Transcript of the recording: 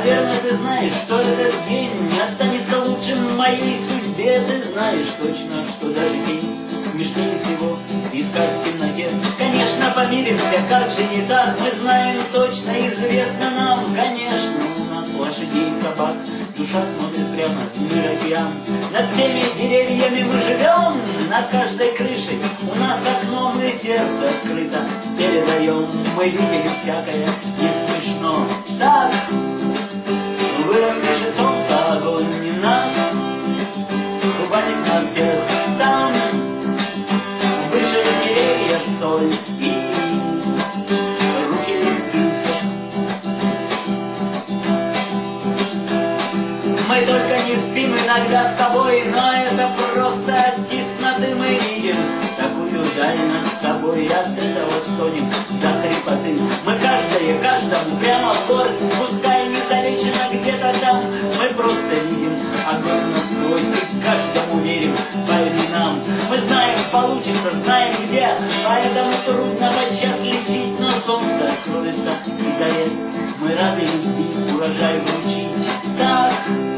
Наверное, ты знаешь, что этот день не останется лучшим в моей судьбе. Ты знаешь точно, что даже день смешнее всего искать в темноте. Конечно, помиримся, как же не так. Мы знаем точно, известно нам. Конечно, у нас лошадей и собак душа смотрит прямо в мир океан. Над всеми деревьями мы живем, над каждой крышей у нас окном и сердце открыто. Передаем, мы видели всякое, не смешно. Так, выросли солнце, огонь не нас, хватит на всех там, выше деревья соль и руки льются. Мы только не спим иногда с тобой, но это просто от тесноты мы видим такую даль над собой, от этого стонем до хрипоты. Мы каждому прямо в город, пускай недалечено где-то там. Мы просто видим огонь насквозь и каждому верим по именам. Мы знаем, получится, знаем где, поэтому трудно подчас лечить, но солнце кроется и горит. Мы рады любви, урожай вручить. Так.